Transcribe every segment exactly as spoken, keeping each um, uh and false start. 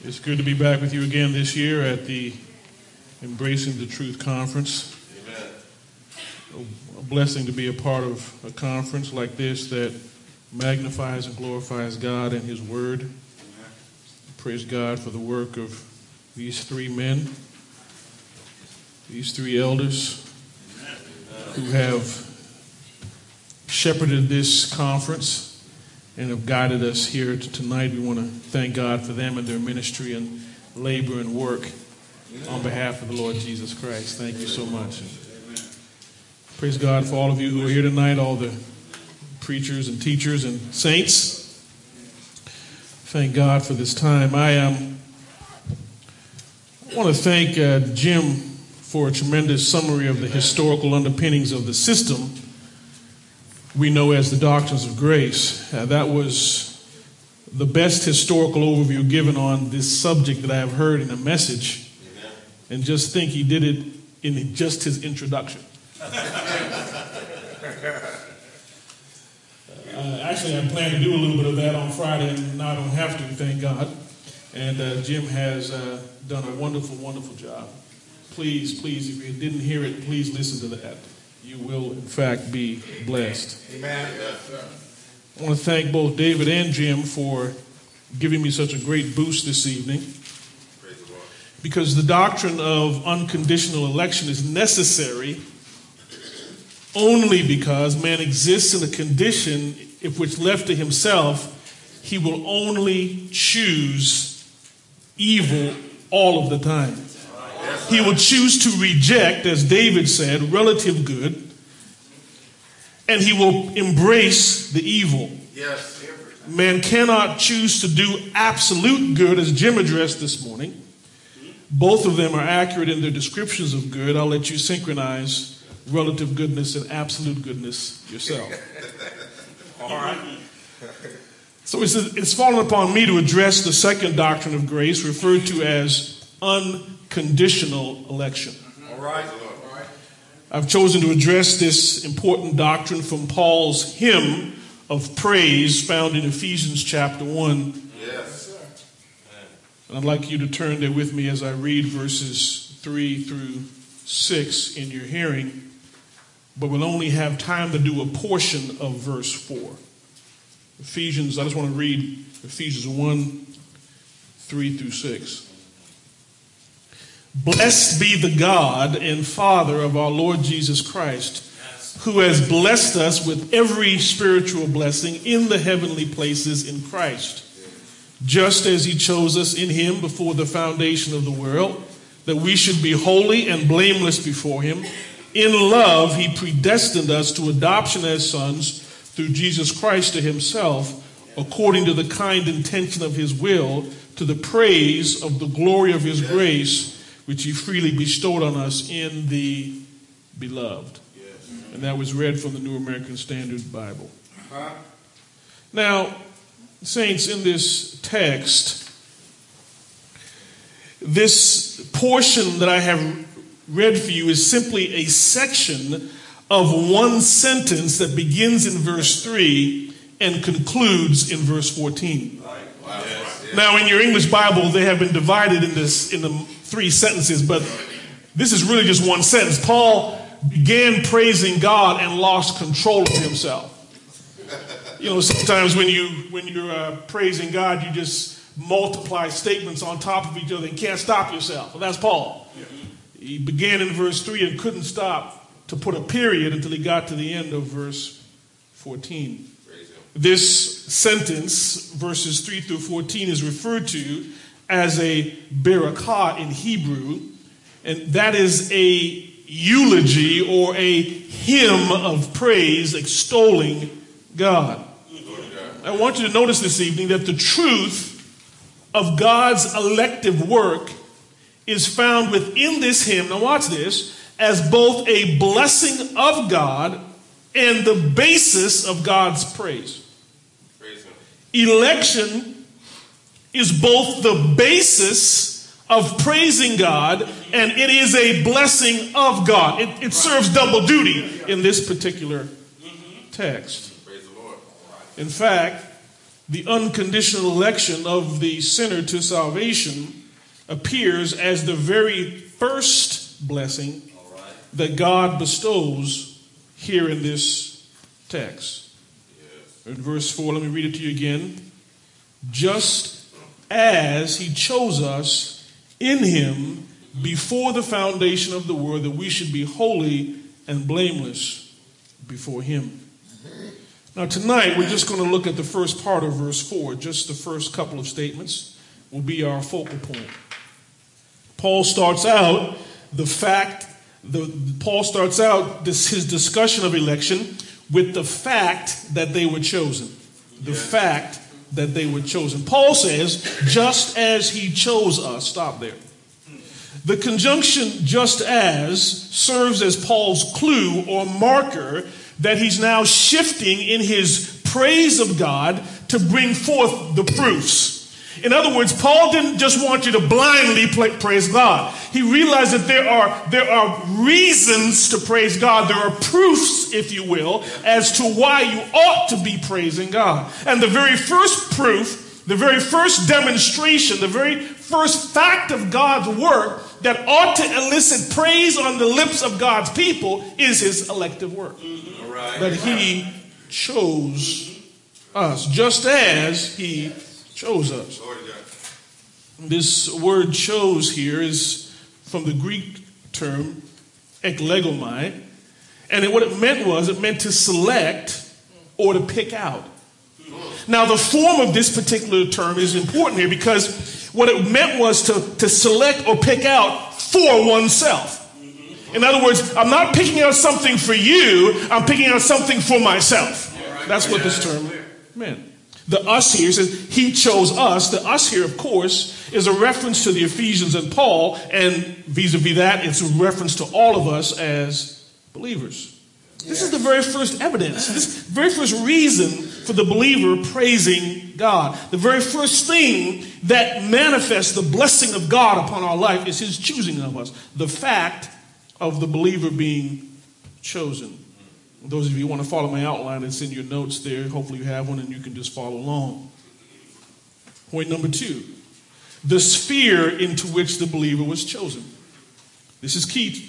It's good to be back with you again this year at the Embracing the Truth Conference. Amen. A blessing to be a part of a conference like this that magnifies and glorifies God and His Word. Amen. Praise God for the work of these three men, these three elders who have shepherded this conference and have guided us here tonight. We want to thank God for them and their ministry and labor and work on behalf of the Lord Jesus Christ. Thank you so much. And praise God for all of you who are here tonight, all the preachers and teachers and saints. Thank God for this time. I um, want to thank uh, Jim for a tremendous summary of the historical underpinnings of the system we know as the Doctrines of Grace. Uh, that was the best historical overview given on this subject that I have heard in a message. Amen. And just think he did it in just his introduction. uh, actually, I plan to do a little bit of that on Friday, and now I don't have to, thank God. And uh, Jim has uh, done a wonderful, wonderful job. Please, please, if you didn't hear it, please listen to that. You will, in fact, be blessed. Amen. I want to thank both David and Jim for giving me such a great boost this evening. Praise the Lord. Because the doctrine of unconditional election is necessary only because man exists in a condition if which left to himself, he will only choose evil all of the time. He will choose to reject, as David said, relative good, and he will embrace the evil. Yes. Man cannot choose to do absolute good, as Jim addressed this morning. Both of them are accurate in their descriptions of good. I'll let you synchronize relative goodness and absolute goodness yourself. All right. So it's, it's fallen upon me to address the second doctrine of grace, referred to as unconditional election. All right. All right. I've chosen to address this important doctrine from Paul's hymn of praise found in Ephesians chapter one. Yes. And I'd like you to turn there with me as I read verses three through six in your hearing, but we'll only have time to do a portion of verse four. Ephesians, I just want to read Ephesians one, three through six. Blessed be the God and Father of our Lord Jesus Christ, who has blessed us with every spiritual blessing in the heavenly places in Christ, just as he chose us in him before the foundation of the world, that we should be holy and blameless before him. In love, he predestined us to adoption as sons through Jesus Christ to himself, according to the kind intention of his will, to the praise of the glory of his grace, which he freely bestowed on us in the beloved. Yes. And that was read from the New American Standard Bible. Uh-huh. Now, saints, in this text, this portion that I have read for you is simply a section of one sentence that begins in verse three and concludes in verse fourteen. Right. Wow. Yes, yes. Now, in your English Bible, they have been divided in this in the three sentences, but this is really just one sentence. Paul began praising God and lost control of himself. You know, sometimes when you when you're uh, praising God, you just multiply statements on top of each other and can't stop yourself. Well, that's Paul. Yeah. He began in verse three and couldn't stop to put a period until he got to the end of verse fourteen. This sentence, verses three through fourteen, is referred to as a barakah in Hebrew, and that is a eulogy or a hymn of praise extolling God. I want you to notice this evening that the truth of God's elective work is found within this hymn, now watch this, as both a blessing of God and the basis of God's praise. Praise him. Election is both the basis of praising God and it is a blessing of God. It, it serves double duty in this particular text. Praise the Lord. In fact, the unconditional election of the sinner to salvation appears as the very first blessing that God bestows here in this text. In verse four, let me read it to you again. Just as he chose us in him before the foundation of the world, that we should be holy and blameless before him. Now tonight, we're just going to look at the first part of verse four. Just the first couple of statements will be our focal point. Paul starts out the fact, the, Paul starts out this, his discussion of election with the fact that they were chosen. The yes. fact that they were chosen. Paul says, just as he chose us. Stop there. The conjunction just as serves as Paul's clue or marker that he's now shifting in his praise of God to bring forth the proofs. In other words, Paul didn't just want you to blindly praise God. He realized that there are, there are reasons to praise God. There are proofs, if you will, as to why you ought to be praising God. And the very first proof, the very first demonstration, the very first fact of God's work that ought to elicit praise on the lips of God's people is his elective work. Mm-hmm. Right. That he chose us, just as he chose us. This word chose here is from the Greek term eklegomai, and it, what it meant was it meant to select or to pick out. Now the form of this particular term is important here because what it meant was to, to select or pick out for oneself. In other words, I'm not picking out something for you, I'm picking out something for myself. That's what this term meant. The us here says he chose us. The us here, of course, is a reference to the Ephesians and Paul, and vis-a-vis that, it's a reference to all of us as believers. This is the very first evidence, this very first reason for the believer praising God. The very first thing that manifests the blessing of God upon our life is his choosing of us. The fact of the believer being chosen. Those of you who want to follow my outline, it's in your notes there. Hopefully you have one and you can just follow along. Point number two, the sphere into which the believer was chosen. This is key.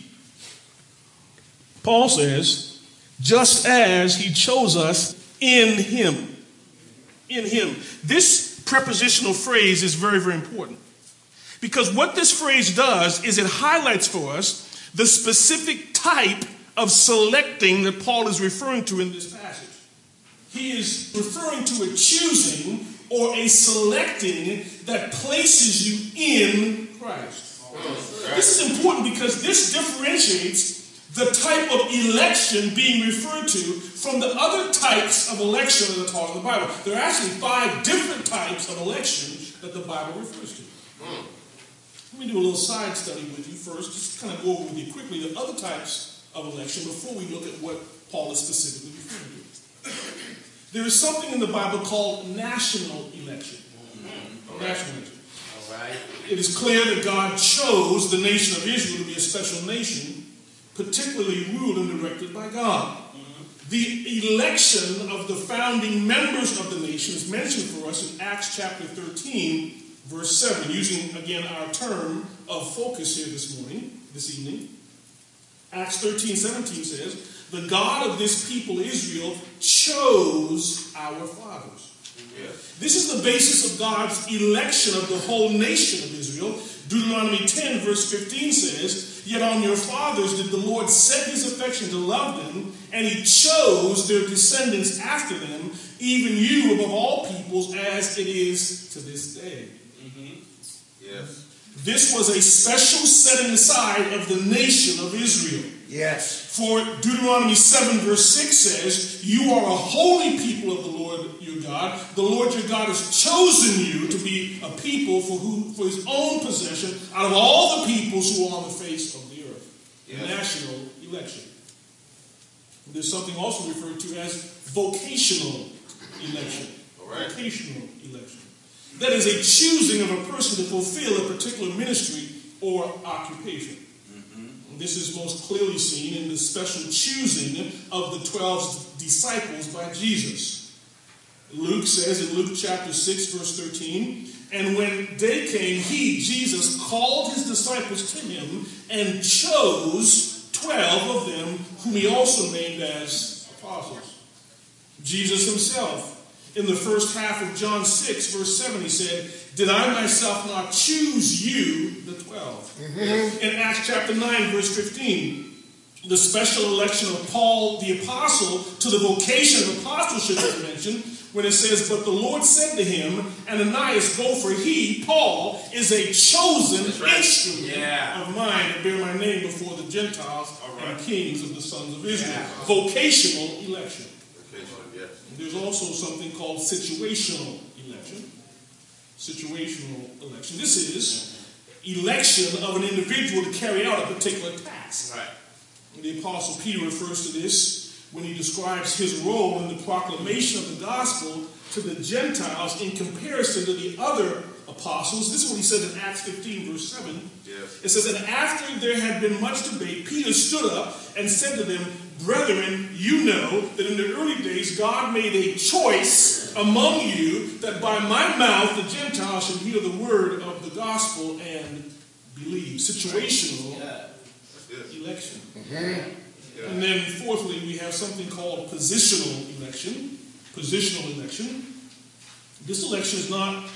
Paul says, just as he chose us in him. In him. This prepositional phrase is very, very important. Because what this phrase does is it highlights for us the specific type of selecting that Paul is referring to in this passage. He is referring to a choosing or a selecting that places you in Christ. This is important because this differentiates the type of election being referred to from the other types of election that are taught in the Bible. There are actually five different types of election that the Bible refers to. Let me do a little side study with you first, just kind of go over with you quickly the other types of election before we look at what Paul is specifically referring to. There is something in the Bible called national election. Mm-hmm. National election. All right. It is clear that God chose the nation of Israel to be a special nation, particularly ruled and directed by God. Mm-hmm. The election of the founding members of the nation is mentioned for us in Acts chapter thirteen, verse seven, using again our term of focus here this morning, this evening. Acts thirteen seventeen says, the God of this people Israel chose our fathers. Yes. This is the basis of God's election of the whole nation of Israel. Deuteronomy ten verse fifteen says, yet on your fathers did the Lord set his affection to love them, and he chose their descendants after them, even you above all peoples, as it is to this day. Mm-hmm. Yes. This was a special setting aside of the nation of Israel. Yes. For Deuteronomy seven verse six says, you are a holy people of the Lord your God. The Lord your God has chosen you to be a people for who, for his own possession out of all the peoples who are on the face of the earth. Yes. National election. There's something also referred to as vocational election. All right. Vocational election. That is a choosing of a person to fulfill a particular ministry or occupation. Mm-hmm. This is most clearly seen in the special choosing of the twelve disciples by Jesus. Luke says in Luke chapter six, verse thirteen, and when day came, he, Jesus, called his disciples to him and chose twelve of them, whom he also named as apostles. Jesus himself, in the first half of John six, verse seven, he said, did I myself not choose you, the twelve? Mm-hmm. In Acts chapter nine, verse fifteen, the special election of Paul the apostle to the vocation of apostleship is mentioned when it says, but the Lord said to him, Ananias, go, for he, Paul, is a chosen right. instrument yeah. of mine to bear my name before the Gentiles right. and kings of the sons of Israel. Yeah. Vocational election. Vocational, yes. There's also something called situational election. Situational election. This is election of an individual to carry out a particular task. Right. And the Apostle Peter refers to this when he describes his role in the proclamation of the gospel to the Gentiles in comparison to the other apostles. This is what he said in Acts fifteen, verse seven. Yes. It says, and after there had been much debate, Peter stood up and said to them, brethren, you know that in the early days God made a choice among you that by my mouth the Gentiles should hear the word of the gospel and believe. Situational yeah. election. Mm-hmm. Yeah. And then fourthly, we have something called positional election. Positional election. This election is not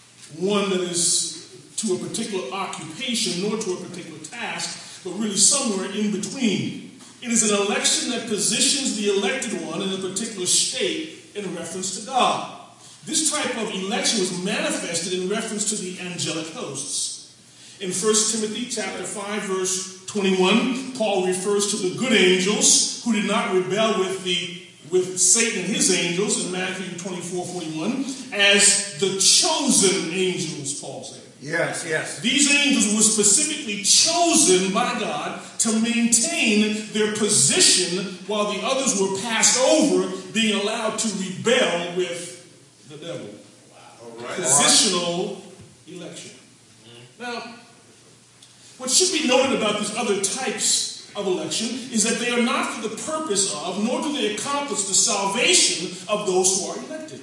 one that is to a particular occupation nor to a particular task, but really somewhere in between. It is an election that positions the elected one in a particular state in reference to God. This type of election was manifested in reference to the angelic hosts. In First Timothy chapter five, verse twenty-one, Paul refers to the good angels who did not rebel with the with Satan and his angels in Matthew twenty-four, forty-one as the chosen angels, Paul said. Yes, yes. These angels were specifically chosen by God to maintain their position while the others were passed over, being allowed to rebel with the devil. Wow. All right. Positional election. Now, what should be noted about these other types of election is that they are not for the purpose of, nor do they accomplish the salvation of those who are elected.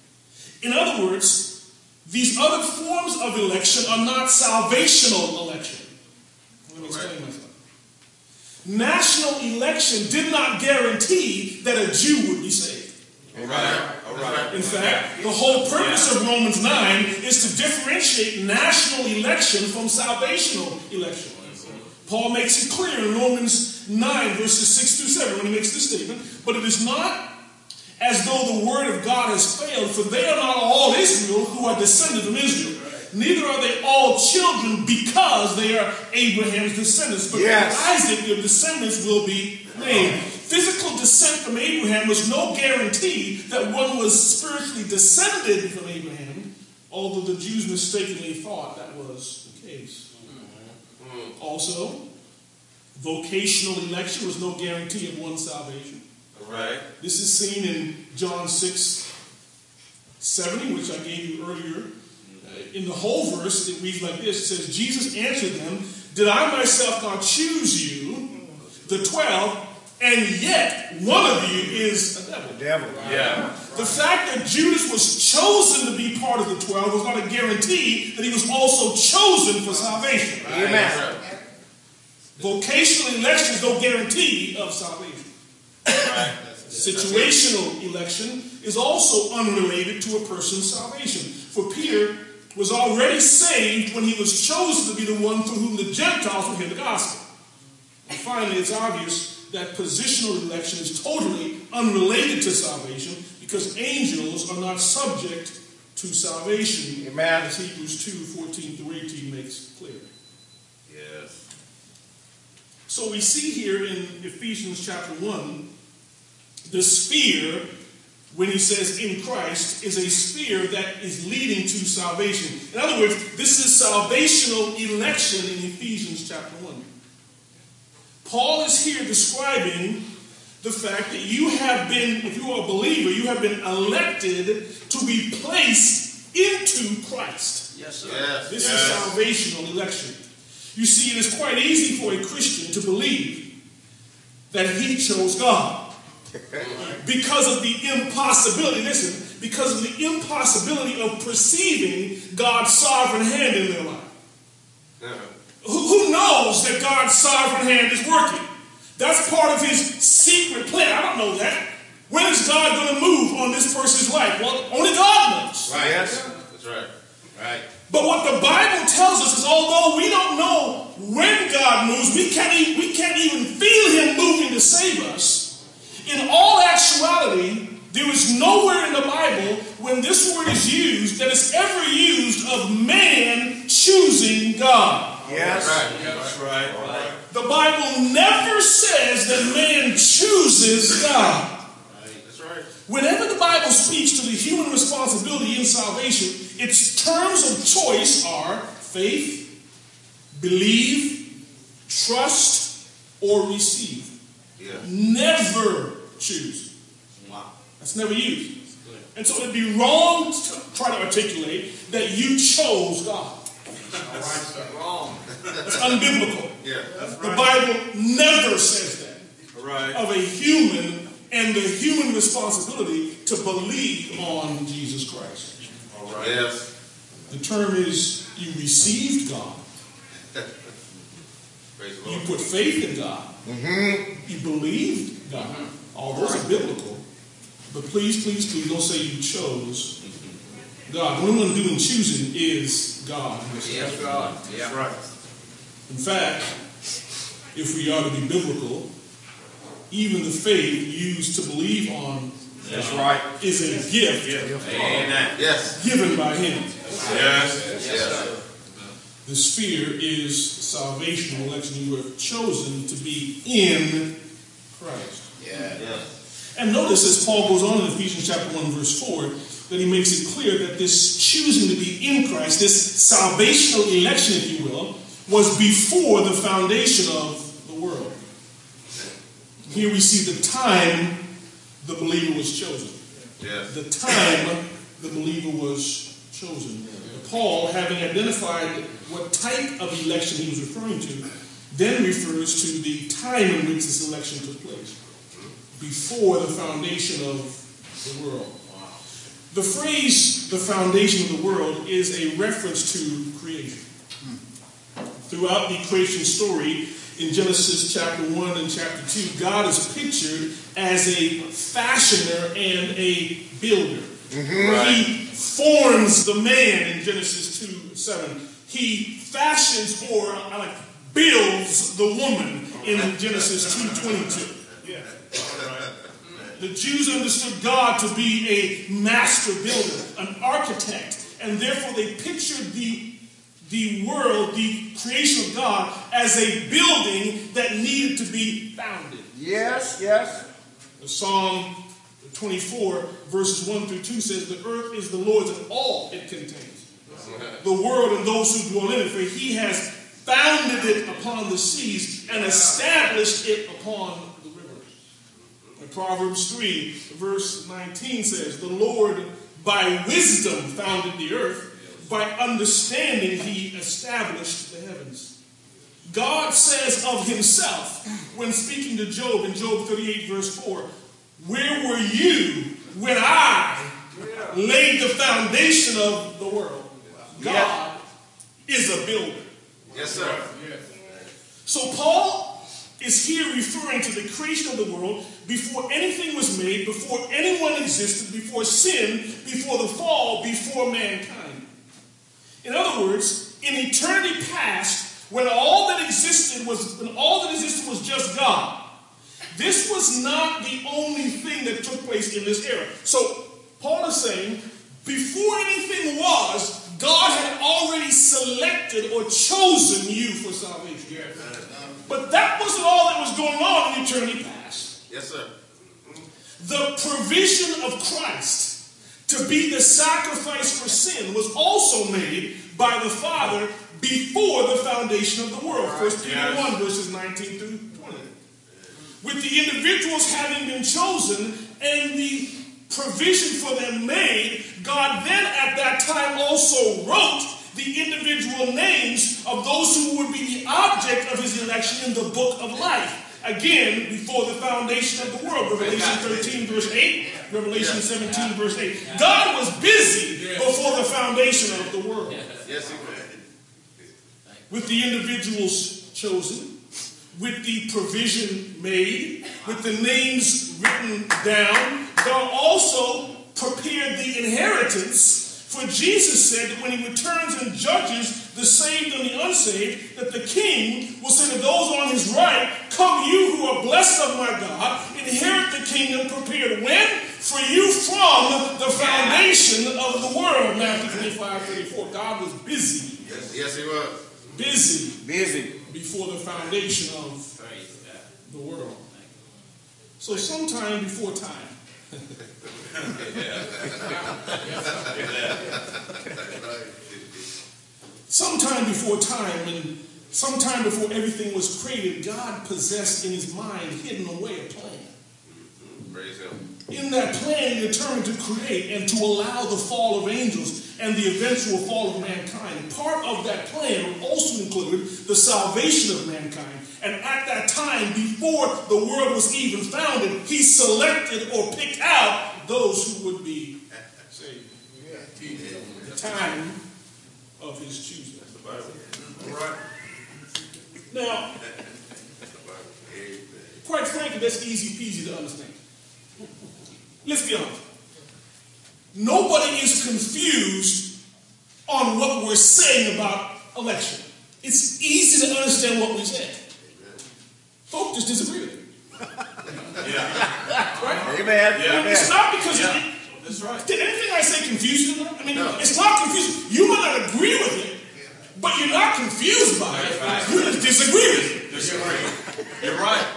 In other words, these other forms of election are not salvational election. Let me explain myself. National election did not guarantee that a Jew would be saved. All right. All right. In fact, the whole purpose of Romans nine is to differentiate national election from salvational election. Paul makes it clear in Romans nine, verses six through seven, when he makes this statement, but it is not as though the word of God has failed, for they are not all Israel who are descended from Israel. Neither are they all children because they are Abraham's descendants. But yes. Isaac, their descendants will be named. Physical descent from Abraham was no guarantee that one was spiritually descended from Abraham, although the Jews mistakenly thought that was the case. Also, vocational election was no guarantee of one's salvation. Right. This is seen in John six seventy, which I gave you earlier. In the whole verse, it reads like this. It says, Jesus answered them, did I myself not choose you, the twelve, and yet one of you is a devil? The devil. Yeah. The fact that Judas was chosen to be part of the twelve was not a guarantee that he was also chosen for salvation. Amen. Vocational election is no guarantee of salvation. Situational election is also unrelated to a person's salvation. For Peter was already saved when he was chosen to be the one through whom the Gentiles would hear the gospel. And finally, it's obvious that positional election is totally unrelated to salvation because angels are not subject to salvation. Amen. As Hebrews two, fourteen through eighteen makes clear. Yes. So we see here in Ephesians chapter one, the sphere, when he says in Christ, is a sphere that is leading to salvation. In other words, this is salvational election in Ephesians chapter one. Paul is here describing the fact that you have been, if you are a believer, you have been elected to be placed into Christ. Yes, sir. Yes, this yes. is salvational election. You see, it is quite easy for a Christian to believe that he chose God. Because of the impossibility, listen, because of the impossibility of perceiving God's sovereign hand in their life. Uh-huh. Who, who knows that God's sovereign hand is working? That's part of his secret plan. I don't know that. When is God going to move on this person's life? Well, only God knows. Right. Yes. That's right. Right. But what the Bible tells us is, although we don't know when God moves, we can't even, we can't even feel him moving to save us. In all actuality, there is nowhere in the Bible when this word is used that is ever used of man choosing God. Yes. Right. That's right. Right. The Bible never says that man chooses God. That's right. Whenever the Bible speaks to the human responsibility in salvation, its terms of choice are faith, believe, trust, or receive. Yeah. Never choose. Wow. That's never used. And so it'd be wrong to try to articulate that you chose God. That's wrong. That's unbiblical. Yeah. That's The right. Bible never says that Right. of a human and the human responsibility to believe on Jesus Christ. All right. Yes. The term is you received God. Praise the You Lord. put faith in God. Mm-hmm. You believed God. All those are biblical. But please, please, please don't say you chose God. What I'm going to do in choosing is God. Yes, God. Yeah. Right. In fact, if we are to be biblical, even the faith used to believe on That's right. is a gift Amen. Yes. given by him. Yes. Yes. The sphere is salvation, election. You were chosen to be in Christ. Yeah. Yes. And notice as Paul goes on in Ephesians chapter one, verse four, that he makes it clear that this choosing to be in Christ, this salvational election, if you will, was before the foundation of the world. Here we see the time the believer was chosen. Yes. The time the believer was chosen. Paul, having identified what type of election he was referring to, then refers to the time in which this election took place. Before the foundation of the world. The phrase, the foundation of the world, is a reference to creation. Throughout the creation story, in Genesis chapter one and chapter two, God is pictured as a fashioner and a builder. Mm-hmm. Right. He forms the man in Genesis two seven. He fashions or like builds the woman in Genesis two twenty-two. Yeah. The Jews understood God to be a master builder, an architect, and therefore they pictured the, the world, the creation of God, as a building that needed to be founded. Yes, yes. The Psalm twenty-four, verses one through two says, the earth is the Lord's and all it contains, the world and those who dwell in it, for he has founded it upon the seas and established it upon the rivers. And Proverbs three, verse nineteen says, the Lord by wisdom founded the earth, by understanding he established the heavens. God says of himself, when speaking to Job in Job thirty-eight, verse four, where were you when I laid the foundation of the world? God is a builder. Yes, sir. So Paul is here referring to the creation of the world before anything was made, before anyone existed, before sin, before the fall, before mankind. In other words, in eternity past, when all that existed was when all that existed was just God, this was not the only thing that took place in this era. So Paul is saying, before anything was, God had already selected or chosen you for salvation. But that wasn't all that was going on in eternity past. Yes, sir. The provision of Christ to be the sacrifice for sin was also made by the Father before the foundation of the world. First Peter yes. one, verses nineteen through twenty. With the individuals having been chosen and the provision for them made, God then at that time also wrote the individual names of those who would be the object of his election in the book of life. again before the foundation of the world. Revelation thirteen, verse eight. Revelation seventeen, verse eight. God was busy before the foundation of the world. Yes, he was. With the individuals chosen, with the provision made, with the names written down. God also prepared the inheritance. For Jesus said that when he returns and judges the saved and the unsaved, that the king will say to those on his right, come you who are blessed of my God, inherit the kingdom prepared when? For you from the foundation of the world. Matthew twenty-five, thirty-four. God was busy. Yes, yes he was. Busy. Busy. Before the foundation of the world. So sometime before time. Sometime before time and sometime before everything was created, God possessed in his mind, hidden away a plan. Praise him. In that plan, he determined to create and to allow the fall of angels and the eventual fall of mankind. Part of that plan also included the salvation of mankind. And at that time, before the world was even founded, he selected or picked out those who would be saved. The time of his choosing. That's the Bible. All right. Now, quite frankly, that's easy peasy to understand. Let's be honest. Nobody is confused on what we're saying about election. It's easy to understand what we said. Folks just disagree with it. Yeah. Right? Amen. Yeah. Amen. It's not because yeah. it, That's right. Did anything I say confuse you? I mean, no. It's not confusing. You might not agree with it, but you're not confused by it. Right. You just disagree with it. Disagree. You're right.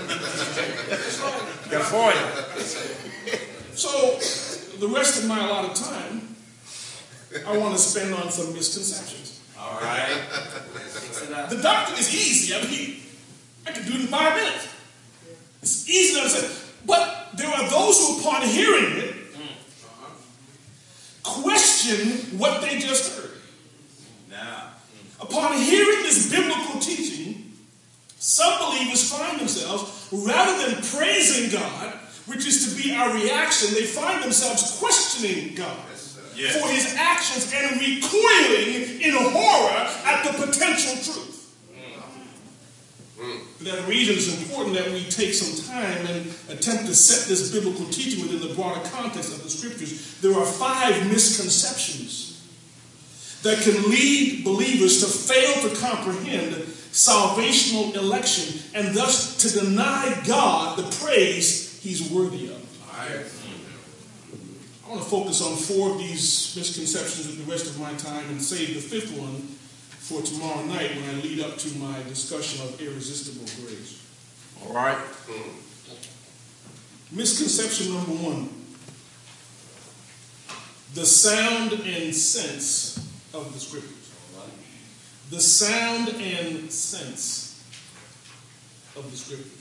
Good point. So, the rest of my allotted time, I want to spend on some misconceptions. All right. The doctrine is easy. I mean, I can do it in five minutes. It's easy to understand. But there are those who, upon hearing it, question what they just heard. Now. Upon hearing this biblical teaching, some believers find themselves, rather than praising God, which is to be our reaction, they find themselves questioning God yes. for his actions and recoiling in horror at the potential truth. Mm. For that reason, it's important that we take some time and attempt to set this biblical teaching within the broader context of the scriptures. There are five misconceptions that can lead believers to fail to comprehend salvational election and thus to deny God the praise he's worthy of. I want to focus on four of these misconceptions with the rest of my time and save the fifth one for tomorrow night when I lead up to my discussion of irresistible grace. All right. Misconception number one. The sound and sense of the scriptures. The sound and sense of the scriptures.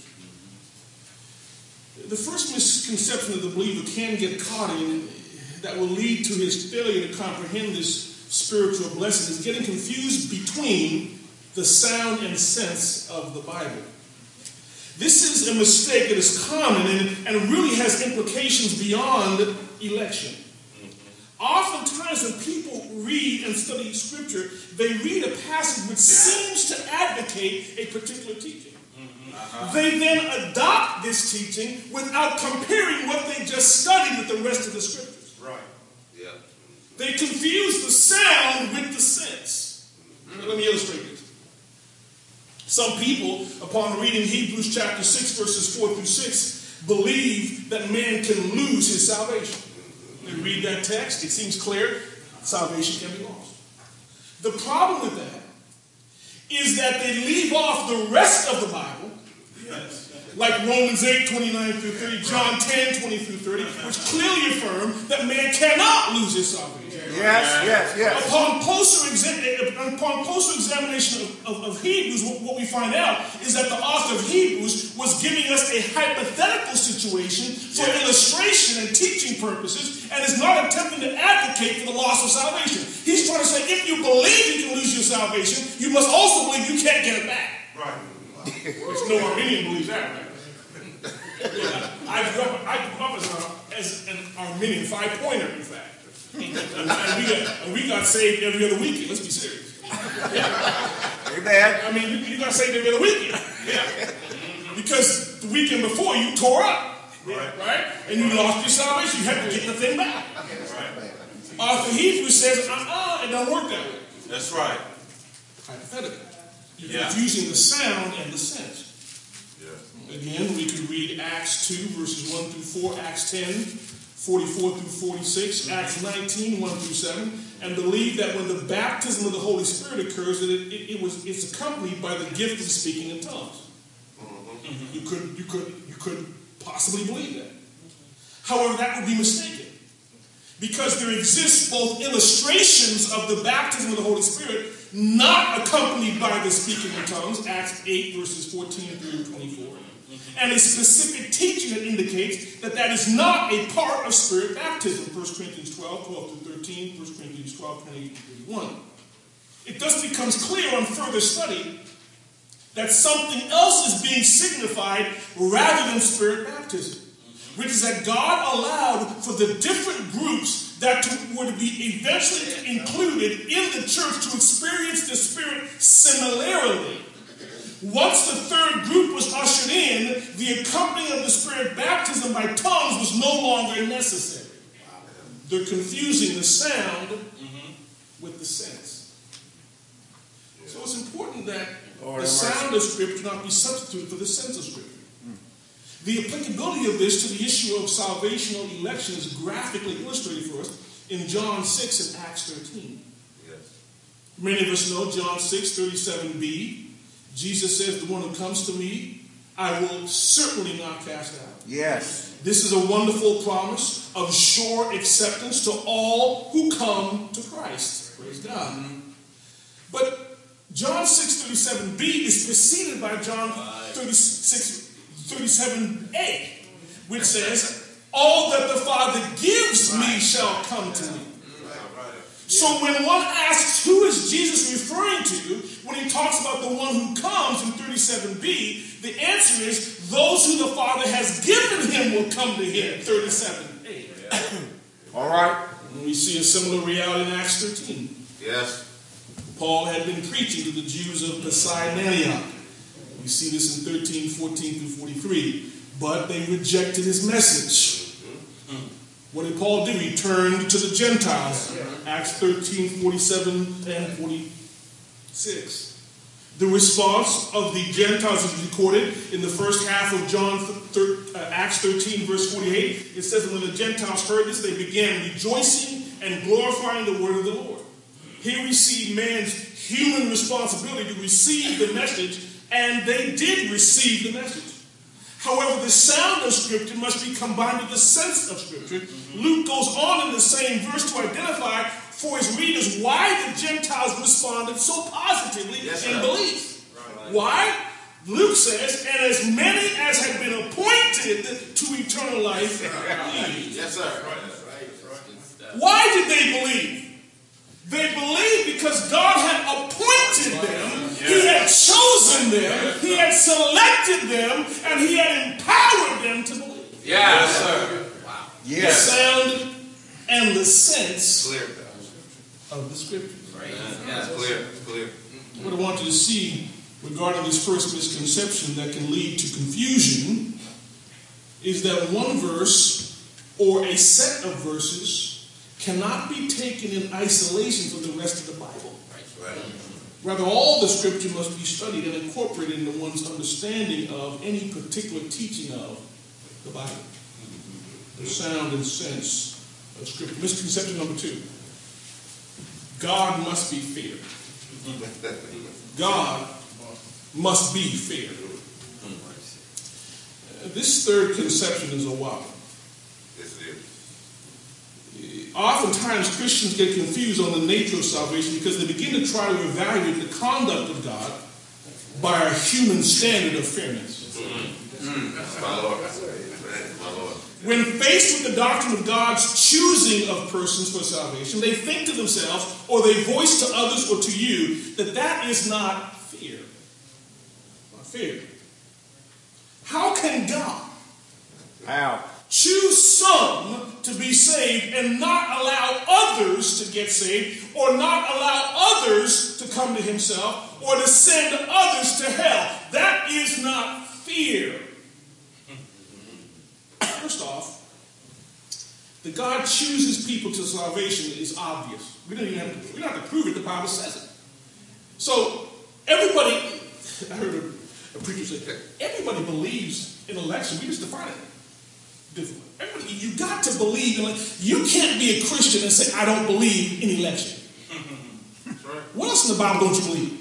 The first misconception that the believer can get caught in that will lead to his failure to comprehend this spiritual blessing is getting confused between the sound and sense of the Bible. This is a mistake that is common and, and really has implications beyond election. Oftentimes when people read and study scripture, they read a passage which seems to advocate a particular teaching. Uh-huh. They then adopt this teaching without comparing what they just studied with the rest of the scriptures. Right. Yeah. They confuse the sound with the sense. Mm-hmm. Let me illustrate this. Some people, upon reading Hebrews chapter six, verses four through six, believe that man can lose his salvation. They read that text, it seems clear, salvation can be lost. The problem with that is that they leave off the rest of the Bible, yes. like Romans eight, twenty-nine through thirty, John ten, twenty through thirty, which clearly affirm that man cannot lose his salvation. Yes, yes, yes. Upon closer, exa- upon closer examination of, of, of Hebrews, what, what we find out is that the author of Hebrews was giving us a hypothetical situation for yes. illustration and teaching purposes, and is not attempting to advocate for the loss of salvation. He's trying to say, if you believe you can lose your salvation, you must also believe you can't get it back. Right. Which no Armenian believes that, right? Yeah, I grew up, I grew up as, a, as an Armenian five-pointer, in fact. And, and, we got, and we got saved every other weekend. Let's be serious. Yeah. Amen. I mean, you, you got saved every other weekend. Yeah. Because the weekend before you tore up. Right. Right? And you lost your salvation. You had to get the thing back. Right. Arthur Hebrews says, uh-uh, it don't work that way. That's right. Hypothetical. You're Yeah. confusing the sound and the sense. Yeah. Again, we could read Acts two, verses one through four, Acts ten, forty-four through forty-six, mm-hmm. Acts nineteen, one through seven, and believe that when the baptism of the Holy Spirit occurs, that it, it, it was it's accompanied by the gift of speaking in tongues. Mm-hmm. You could you could you could possibly believe that. However, that would be mistaken. Because there exists both illustrations of the baptism of the Holy Spirit not accompanied by the speaking in tongues, Acts eight, verses fourteen through twenty-four, and a specific teaching that indicates that that is not a part of Spirit baptism, First Corinthians twelve, twelve through thirteen, First Corinthians twelve, twenty-eight through thirty-one. It thus becomes clear on further study that something else is being signified rather than Spirit baptism, which is that God allowed for the different groups that to, were to be eventually included in the church to experience the Spirit similarly. Once the third group was ushered in, the accompanying of the Spirit baptism by tongues was no longer necessary. They're confusing the sound with the sense. So it's important that the sound of Scripture not be substituted for the sense of Scripture. The applicability of this to the issue of salvational election is graphically illustrated for us in John six and Acts thirteen. Yes. Many of us know John six, thirty-seven b. Jesus says, the one who comes to me, I will certainly not cast out. Yes. This is a wonderful promise of sure acceptance to all who come to Christ. Praise God. Mm-hmm. But John six, thirty-seven b is preceded by John thirty-six, thirty-seven a, which says, all that the Father gives me shall come to me. So when one asks who is Jesus referring to when he talks about the one who comes in thirty-seven b, the answer is those who the Father has given him will come to him, thirty-seven a. All right. And we see a similar reality in Acts thirteen. Yes. Paul had been preaching to the Jews of Pisidia and Antioch. We see this in thirteen, fourteen through forty-three. But they rejected his message. What did Paul do? He turned to the Gentiles. Acts thirteen, forty-seven and forty-six. The response of the Gentiles is recorded in the first half of John thir- uh, Acts thirteen, verse forty-eight. It says that when the Gentiles heard this, they began rejoicing and glorifying the word of the Lord. Here we see man's human responsibility to receive the message, and they did receive the message. However, the sound of Scripture must be combined with the sense of Scripture. Mm-hmm. Luke goes on in the same verse to identify for his readers why the Gentiles responded so positively yes, in belief. Right. Why? Luke says, and as many as had been appointed to eternal life believed. Yes, sir. Why did they believe? They believed because God had appointed them, He had chosen them, He had selected them, and He had empowered them to believe. Yes, sir. Wow. Yes. The sound and the sense clear of the Scriptures. Right. Yeah, it's clear. It's clear. What I want you to see regarding this first misconception that can lead to confusion is that one verse or a set of verses cannot be taken in isolation from the rest of the Bible. Right. Rather, all the Scripture must be studied and incorporated into one's understanding of any particular teaching of the Bible. The sound and sense of Scripture. Misconception number two. God must be feared. God must be feared. Uh, this third conception is a wow. Yes, it is. Oftentimes, Christians get confused on the nature of salvation because they begin to try to evaluate the conduct of God by our human standard of fairness. Mm. My Lord. My Lord. When faced with the doctrine of God's choosing of persons for salvation, they think to themselves, or they voice to others or to you, that that is not fear. fear. How can God How? choose some to be saved and not allow others to get saved, or not allow others to come to himself, or to send others to hell? That is not fear. First off, that God chooses people to salvation is obvious. We don't even have to, we don't have to prove it. The Bible says it. So everybody, I heard a, a preacher say, everybody believes in election. We just define it differently. Everybody, you got to believe in it. You can't be a Christian and say, I don't believe in election. Right. What else in the Bible don't you believe?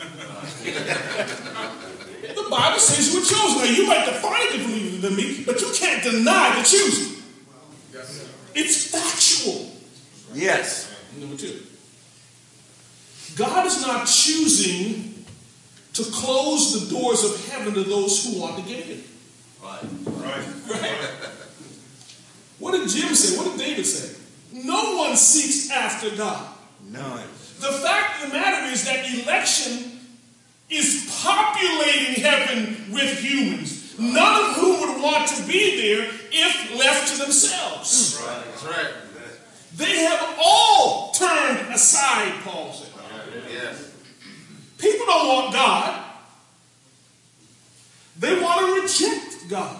The Bible says you were chosen. Now, you might define it differently than me, but you can't deny the choosing. It's factual. Yes. Number two, God is not choosing to close the doors of heaven to those who want to get in. Right. Right. Right? What did Jim say? What did David say? No one seeks after God. None. The fact of the matter is that election is populating heaven with humans, none of whom would want to be there if left to themselves. Right. That's right. They have all turned aside, Paul said. Yes. People don't want God. They want to reject God.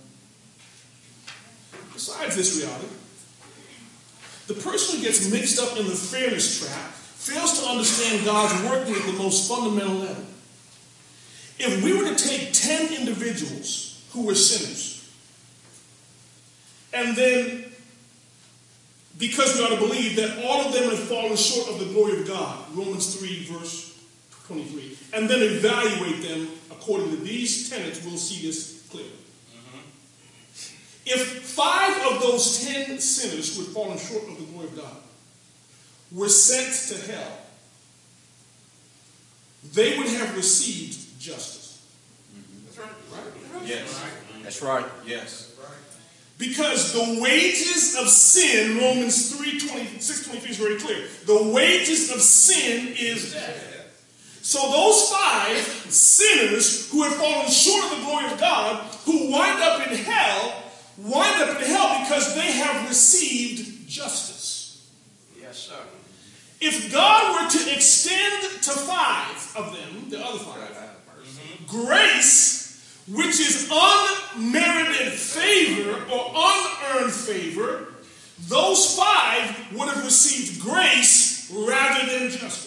Besides this reality, the person who gets mixed up in the fairness trap fails to understand God's working at the most fundamental level. If we were to take ten individuals who were sinners, and then, because we ought to believe that all of them have fallen short of the glory of God, Romans three, verse twenty-three, and then evaluate them according to these tenets, we'll see this clearly. Mm-hmm. If five of those ten sinners who had fallen short of the glory of God were sent to hell, they would have received justice. Mm-hmm. That's right. Right? Yes. That's right. Yes. Because the wages of sin, Romans three, twenty-six, twenty-three is very clear. The wages of sin is death. So those five sinners who have fallen short of the glory of God, who wind up in hell, wind up in hell because they have received justice. Yes, sir. If God were to extend to five of them, the other five, mm-hmm. grace, which is unmerited favor or unearned favor, those five would have received grace rather than justice.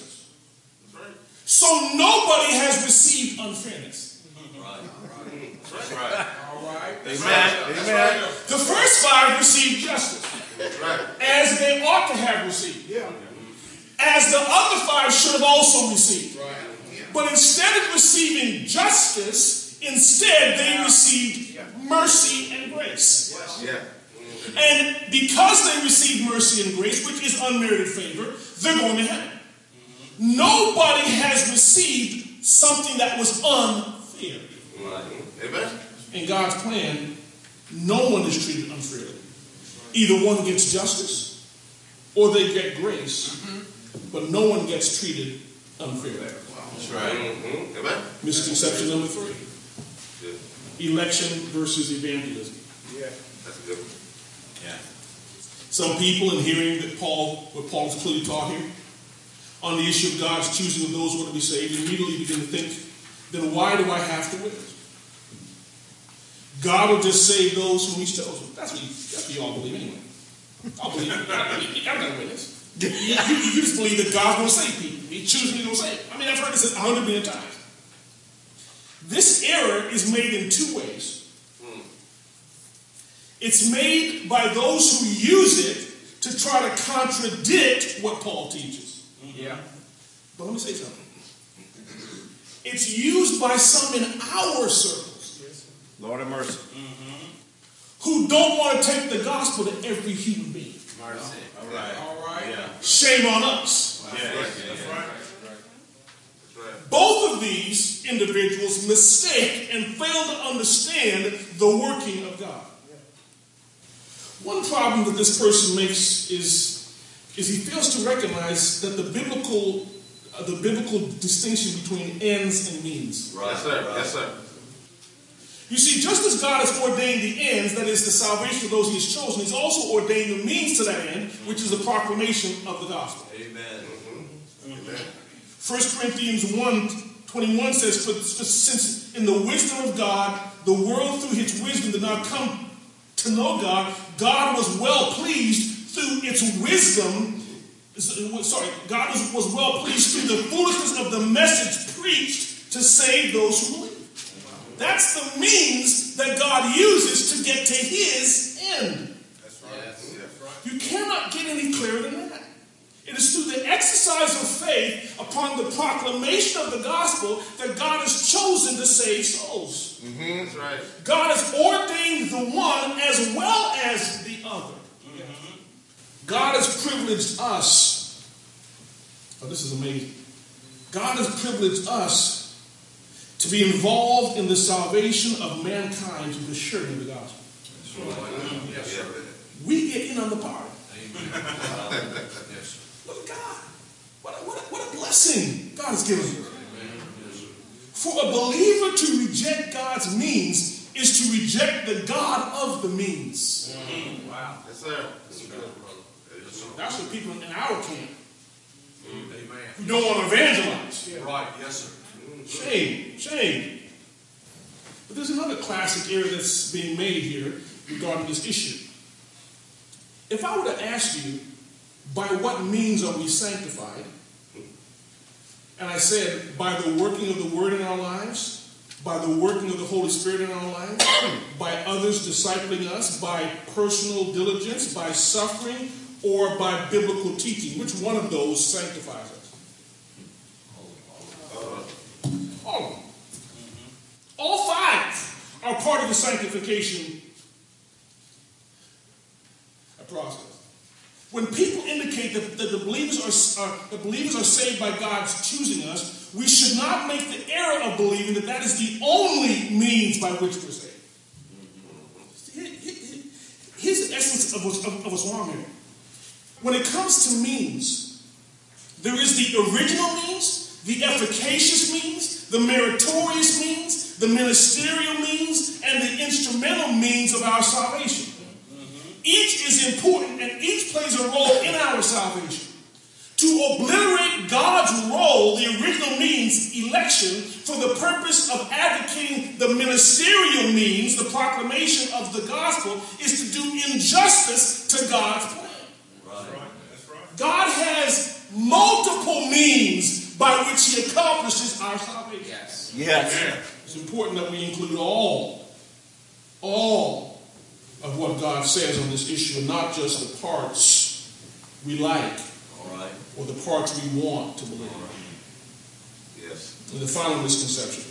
So nobody has received unfairness. Right. That's right. All right. Amen. Amen. Amen. The first five received justice, That's right. as they ought to have received. Yeah. As the other five should have also received. Right. But instead of receiving justice, instead they received mercy and grace. Yeah. And because they received mercy and grace, which is unmerited favor, they're going to heaven. Nobody has received something that was unfair. Right. Amen. In God's plan, no one is treated unfairly. Either one gets justice or they get grace, but no one gets treated unfairly. That's right. Mm-hmm. Amen. Misconception number three. Good. Election versus evangelism. Yeah. That's a good one. Yeah. Some people, in hearing that Paul, what Paul has clearly taught here, on the issue of God's choosing of those who want to be saved, immediately begin to think, then why do I have to witness? God will just save those whom he's chosen. That's what you, that's what you all believe anyway. I believe it. You got to witness. You, you, you just believe that God's going to save people. He chooses me to save. I mean, I've heard this a hundred million times. This error is made in two ways. It's made by those who use it to try to contradict what Paul teaches. Yeah. But let me say something. It's used by some in our circles. Lord have mercy. Mm-hmm. Who don't want to take the gospel to every human being. Mercy. All right. All right. Yeah. Shame on us. Yeah. Yeah. That's right. That's right. Both of these individuals mistake and fail to understand the working of God. One problem that this person makes is, is he fails to recognize that the biblical uh, the biblical distinction between ends and means. Right. Yes, sir. Yes, sir. You see, just as God has ordained the ends, that is the salvation of those he has chosen, he's also ordained the means to that end, which is the proclamation of the gospel. Amen. Mm-hmm. Amen. First Corinthians one twenty-one says, for, for since in the wisdom of God, the world through its wisdom did not come to know God, God was well pleased through its wisdom. Sorry, God was, was well pleased through the foolishness of the message preached to save those who believe. That's the means that God uses to get to his end. That's right. Yes. That's right. You cannot get any clearer than that. It is through the exercise of faith upon the proclamation of the gospel that God has chosen to save souls. Mm-hmm. That's right. God has ordained the one as well as the other. Mm-hmm. God has privileged us. Oh, this is amazing. God has privileged us to be involved in the salvation of mankind through the sharing of the gospel. Yes, sir. We get in on the party. Yes. Look at God. What a, what, a, what a blessing God has given you. For a believer to reject God's means is to reject the God of the means. Mm-hmm. Wow. Yes, sir. That's what people in our camp Amen. who don't want to evangelize. Right. Yes, sir. Shame, shame. But there's another classic error that's being made here regarding this issue. If I were to ask you, by what means are we sanctified? And I said, by the working of the word in our lives, by the working of the Holy Spirit in our lives, by others discipling us, by personal diligence, by suffering, or by biblical teaching. Which one of those sanctifies us? All of them. All five are part of the sanctification process. When people indicate that, that the believers are, are the believers are saved by God's choosing us, we should not make the error of believing that that is the only means by which we're saved. Here's the essence of what's, of, of what's wrong here. When it comes to means, there is the original means, the efficacious means, the meritorious means, the ministerial means, and the instrumental means of our salvation. Each is important and each plays a role in our salvation. To obliterate God's role, the original means, election, for the purpose of advocating the ministerial means, the proclamation of the gospel, is to do injustice to God's plan. Right. That's right. God has multiple means by which he accomplishes our salvation. Yes. Yes. It's important that we include all, all of what God says on this issue, and not just the parts we like, All right. or the parts we want to believe. Yes. And the final misconception.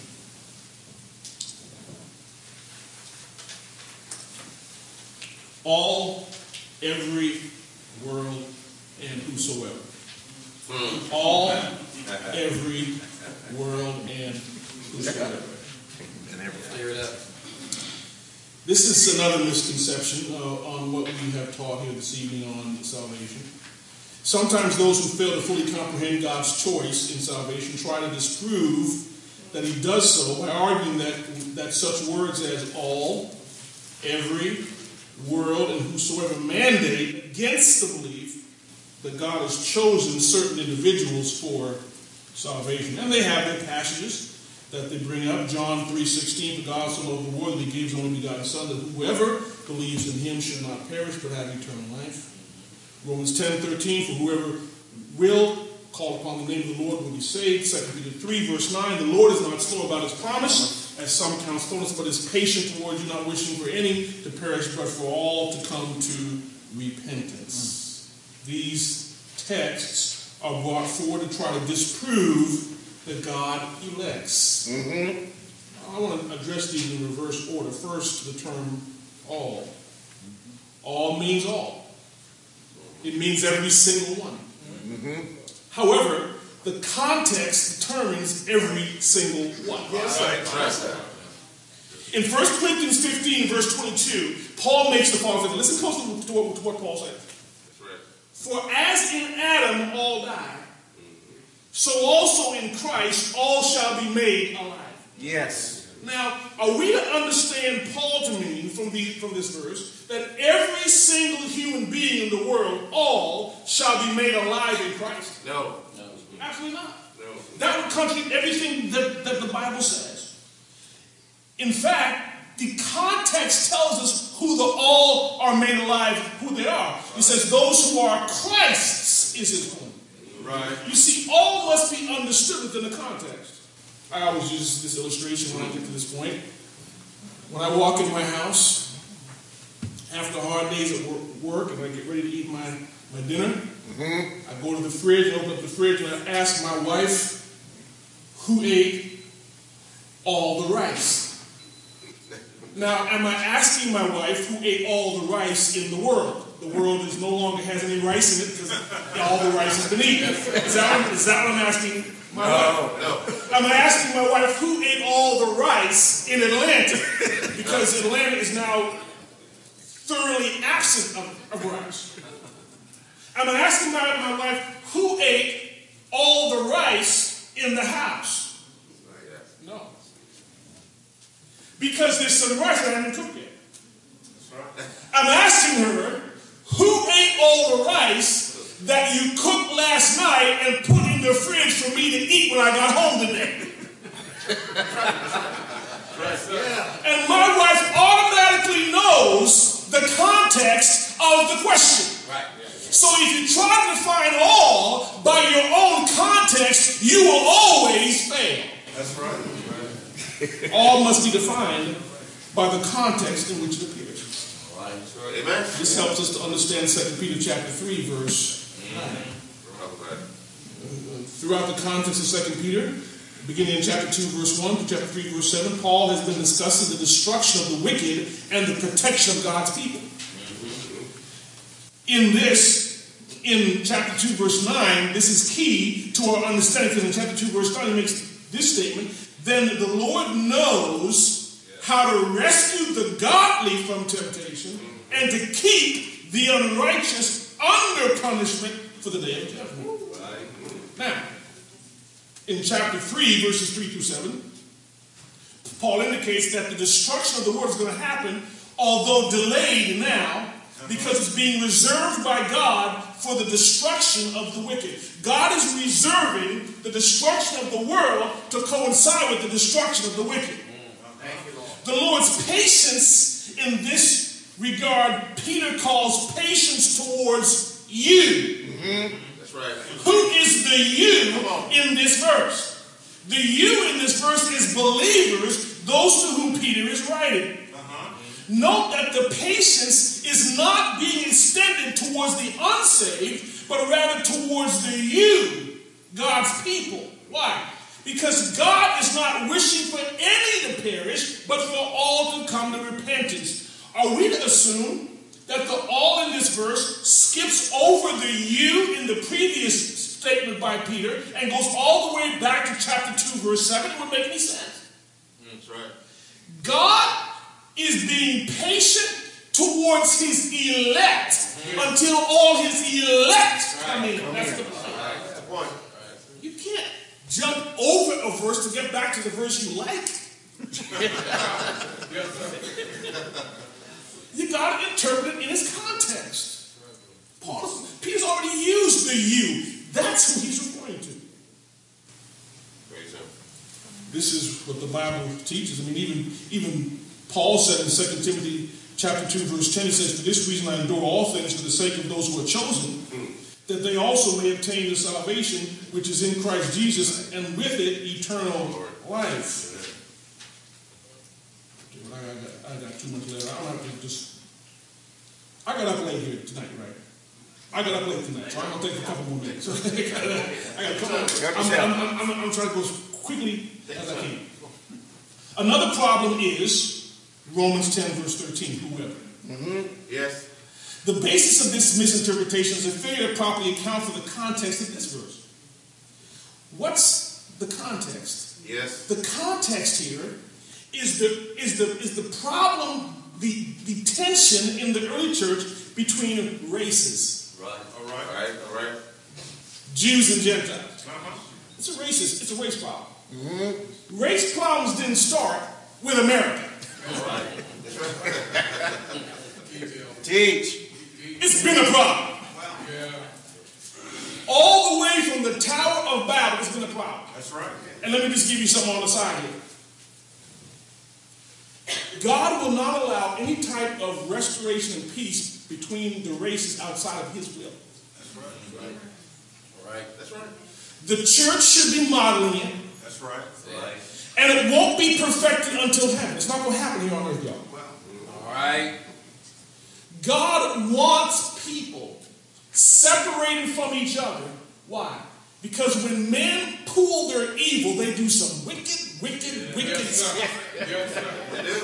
All, every, world, and whosoever. Hmm. All, every, world, and whosoever. Clear it up. This is another misconception uh, on what we have taught here this evening on salvation. Sometimes those who fail to fully comprehend God's choice in salvation try to disprove that he does so by arguing that, that such words as all, every, world, and whosoever mandate against the belief that God has chosen certain individuals for salvation. And they have their passages that they bring up. John three sixteen, for God so loved the world that he gave his only begotten Son, that whoever believes in him should not perish but have eternal life. Romans ten thirteen, for whoever will call upon the name of the Lord will be saved. Second Peter three, verse nine, the Lord is not slow about his promise, as some count slowness, but is patient towards you, not wishing for any to perish, but for all to come to repentance. These texts are brought forward to try to disprove that God elects. Mm-hmm. I want to address these in reverse order. First, the term all. All means all. It means every single one. Mm-hmm. However, the context determines every single one. Yes, right. In First Corinthians fifteen, verse twenty-two, Paul makes the following. Listen closely to what, to what Paul says. That's right. For as in Adam all die, so also in Christ all shall be made alive. Yes. Now, are we to understand Paul to mean from, the, from this verse that every single human being in the world, all shall be made alive in Christ? No. No. Absolutely not. No. That would contradict everything that, that the Bible says. In fact, the context tells us who the all are made alive, who they are. It says those who are Christ's is his point. Right. You see, all must be understood within the context. I always use this illustration when I get to this point. When I walk in my house after hard days at work and I get ready to eat my, my dinner, mm-hmm. I go to the fridge and open up the fridge and I ask my wife who ate all the rice. Now, am I asking my wife who ate all the rice in the world? The world is no longer has any rice in it because all the rice has been eaten. Is that what, is that what I'm asking my no, wife? No. Am I asking my wife who ate all the rice in Atlanta? Because Atlanta is now thoroughly absent of, of rice. Am I asking my, my wife who ate all the rice in the house? No. Because there's some rice that I haven't cooked yet. I'm asking her, who ate all the rice that you cooked last night and put in the fridge for me to eat when I got home today? And my wife automatically knows the context of the question. So if you try to define all by your own context, you will always fail. That's right. All must be defined by the context in which it appears. Amen. This helps us to understand Second Peter chapter three, verse nine. Throughout the context of Second Peter, beginning in chapter two, verse one to chapter three, verse seven, Paul has been discussing the destruction of the wicked and the protection of God's people. In this, in chapter two, verse nine, this is key to our understanding, because in chapter two, verse nine, he makes this statement: then the Lord knows how to rescue the godly from temptation and to keep the unrighteous under punishment for the day of judgment. Now, in chapter three, verses three through seven, Paul indicates that the destruction of the world is going to happen, although delayed now, because it's being reserved by God for the destruction of the wicked. God is reserving the destruction of the world to coincide with the destruction of the wicked. The Lord's patience in this regard, Peter calls patience towards you. Mm-hmm. That's right. Who is the you in this verse? The you in this verse is believers, those to whom Peter is writing. Uh-huh. Note that the patience is not being extended towards the unsaved, but rather towards the you, God's people. Why? Because God is not wishing for any to perish, but for all to come to repentance. Are we to assume that the all in this verse skips over the you in the previous statement by Peter and goes all the way back to chapter two, verse seven? It wouldn't make any sense. That's right. God is being patient towards his elect until all his elect come in. That's the point. That's the point. You can't jump over a verse to get back to the verse you like. You got to interpret it in its context. Paul, Peter's already used the you. That's who he's referring to. This is what the Bible teaches. I mean, even, even Paul said in Second Timothy chapter two, verse ten, he says, for this reason I endure all things for the sake of those who are chosen, that they also may obtain the salvation which is in Christ Jesus, and with it eternal life. I got, I got too much later. I don't have to just. I got up late here tonight, right? I got up late tonight, so I'm gonna take a couple more minutes. I got a couple. I'm, I'm, I'm, I'm, I'm trying to go as quickly as I can. Another problem is Romans ten, verse thirteen. Whoever. Mm-hmm. Yes. The basis of this misinterpretation is a failure to properly account for the context of this verse. What's the context? Yes. The context here is the is the is the problem, the, the tension in the early church between races. Right. All right. All right. All right. Jews and Gentiles. Uh-huh. It's a racist, it's a race problem. Mm-hmm. Race problems didn't start with America. Teach. It's been a problem. All the way from the Tower of Babel, it's been a problem. That's right. And let me just give you something on the side here. God will not allow any type of restoration and peace between the races outside of his will. That's right. That's right. All right. That's right. The church should be modeling it. That's right. Right. And it won't be perfected until heaven. It's not going to happen here on earth, y'all. All right. God wants people separated from each other. Why? Because when men pool their evil, they do some wicked, wicked, wicked stuff. They do.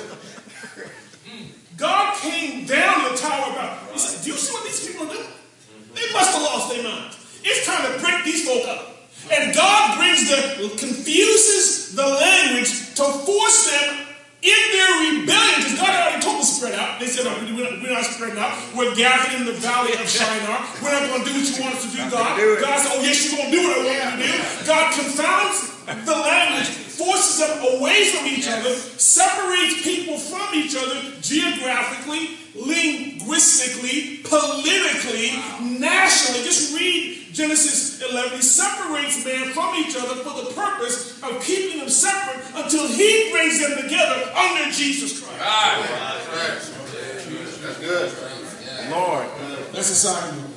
God came down to the Tower of Babel. He said, do you see what these people are doing? They must have lost their minds. It's time to break these folk up. And God brings the, confuses the language to force them in their rebellion. Because God already told them to spread out. They said, no, we're not, we're not spreading out. We're gathered in the valley of Shinar. We're not going to do what you want us to do, God. God said, oh, yes, you're going to do what I want you to do. God confounds the language, forces them away from each other, separates people from each other geographically, linguistically, politically, nationally. Just read Genesis eleven. He separates man from each other for the purpose of keeping them separate until he brings them together under Jesus Christ. Right. That's good. Lord. That's a side move.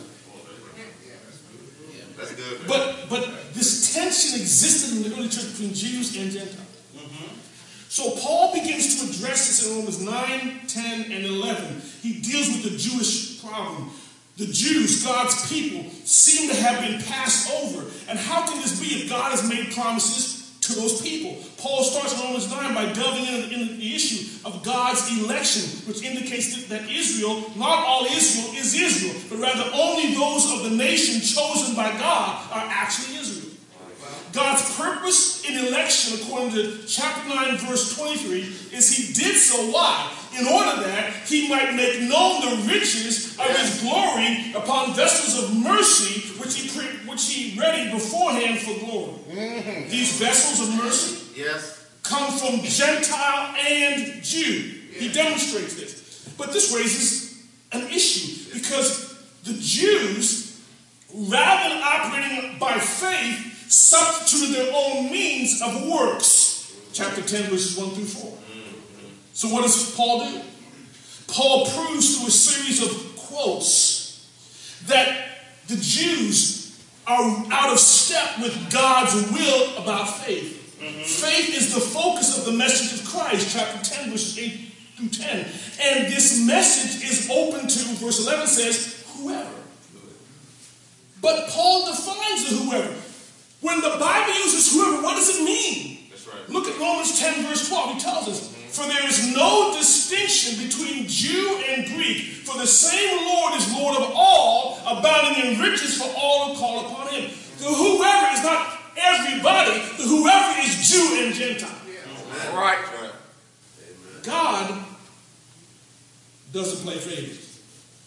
That's good. But but this tension existed in the early church between Jews and Gentiles. Mm-hmm. So Paul begins to address this in Romans nine, ten, and eleven. He deals with the Jewish problem. The Jews, God's people, seem to have been passed over. And how can this be if God has made promises to those people? Paul starts in Romans nine by delving into in the issue of God's election, which indicates that, that Israel, not all Israel is Israel, but rather only those of the nation chosen by God are actually Israel. God's purpose in election, according to chapter nine, verse twenty-three, is he did so. Why? In order that he might make known the riches of his glory upon vessels of mercy, which he pre- which he readied beforehand for glory. Mm-hmm. These vessels of mercy yes. come from Gentile and Jew. He demonstrates this. But this raises an issue because the Jews, rather than operating by faith, substituted their own means of works. Chapter ten, verses one through four. So what does Paul do? Paul proves through a series of quotes that the Jews are out of step with God's will about faith. Mm-hmm. Faith is the focus of the message of Christ, chapter ten, verses eight through ten. And this message is open to, verse eleven says, whoever. But Paul defines the whoever. When the Bible uses whoever, what does it mean? That's right. Look at Romans ten, verse twelve. He tells us, for there is no distinction between Jew and Greek, for the same Lord is Lord of all, abounding in riches for all who call upon him. The whoever is not everybody. The whoever is Jew and Gentile. Yeah. Right. Right. God doesn't play favorites.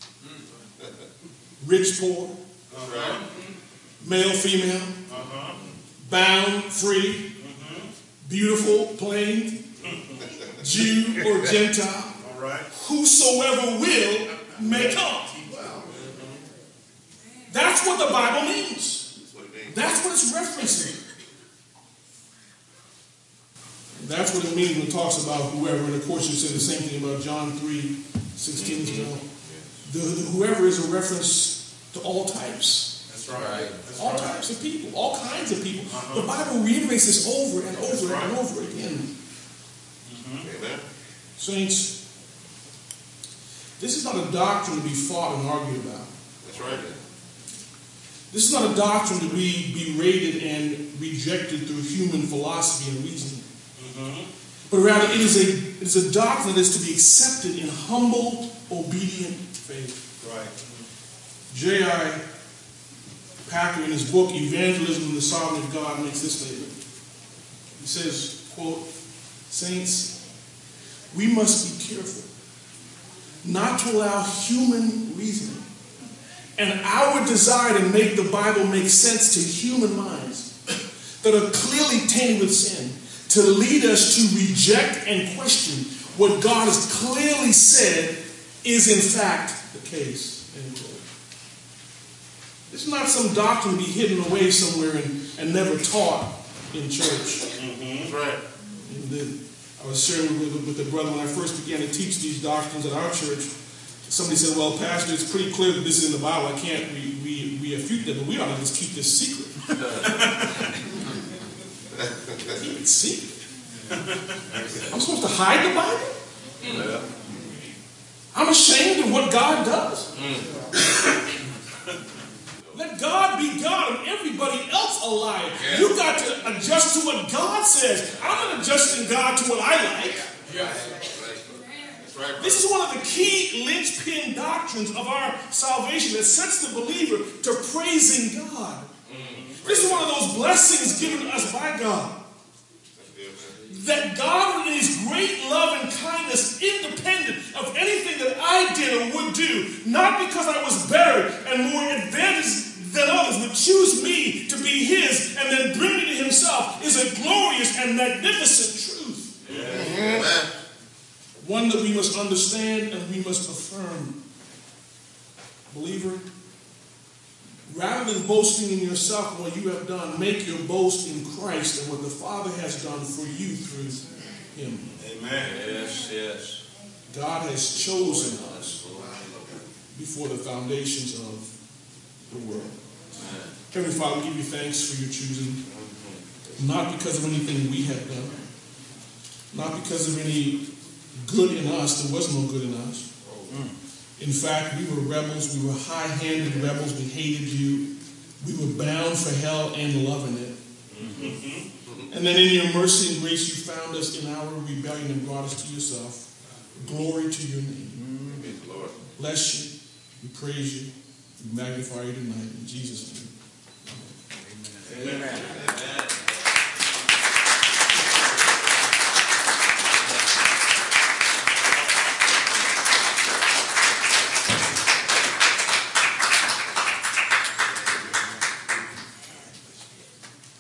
Rich, poor, Right. male, female, Uh-huh. bound, free, Mm-hmm. beautiful, plain, Jew or Gentile, All right. whosoever will may come. That's what the Bible means. That's what it means. That's what it's referencing. That's what it means when it talks about whoever. And of course, you say the same thing about John three sixteen as well. The, the whoever is a reference to all types. That's right. That's All right. types of people, all kinds of people. Uh-huh. The Bible reiterates this over and over right. and over again. Mm-hmm. Amen. Saints, this is not a doctrine to be fought and argued about. That's right. This is not a doctrine to be berated and rejected through human philosophy and reasoning. Mm-hmm. But rather, it is, a, it is a doctrine that is to be accepted in humble, obedient faith. Right. J I Packer, in his book, Evangelism and the Sovereignty of God, makes this statement. He says, quote, saints, we must be careful not to allow human reasoning and our desire to make the Bible make sense to human minds that are clearly tainted with sin to lead us to reject and question what God has clearly said is in fact the case. End quote. It's not some doctrine to be hidden away somewhere and, and never taught in church. Mm-hmm. Right. And then I was sharing with, with the brother when I first began to teach these doctrines at our church. Somebody said, well, Pastor, it's pretty clear that this is in the Bible. I can't re, re, refute that, but we ought to just keep this secret. Keep it secret. I'm supposed to hide the Bible? Yeah. I'm ashamed of what God does. Mm. Let God be God and everybody else a liar. Yeah. You got to adjust to what God says. I'm not adjusting God to what I like. Yeah. That's right. This is one of the key linchpin doctrines of our salvation that sets the believer to praising God. Mm. This is one of those blessings given to us by God. That God, in His great love and kindness, independent of anything that I did or would do, not because I was better and more advantaged than others, would choose me to be His and then bring me to Himself, is a glorious and magnificent truth. Yeah. One that we must understand and we must affirm. Believer, rather than boasting in yourself and what you have done, make your boast in Christ and what the Father has done for you through Him. Amen. Yes, yes. God has chosen us before the foundations of the world. Amen. Heavenly Father, we give you thanks for your choosing. Not because of anything we have done. Not because of any good in us. There was no good in us. In fact, we were rebels. We were high-handed rebels. We hated you. We were bound for hell and loving it. Mm-hmm. And then in your mercy and grace, you found us in our rebellion and brought us to yourself. Glory to your name. Mm-hmm. Lord. Bless you. We praise you. We magnify you tonight. In Jesus' name. Amen. Amen. Amen.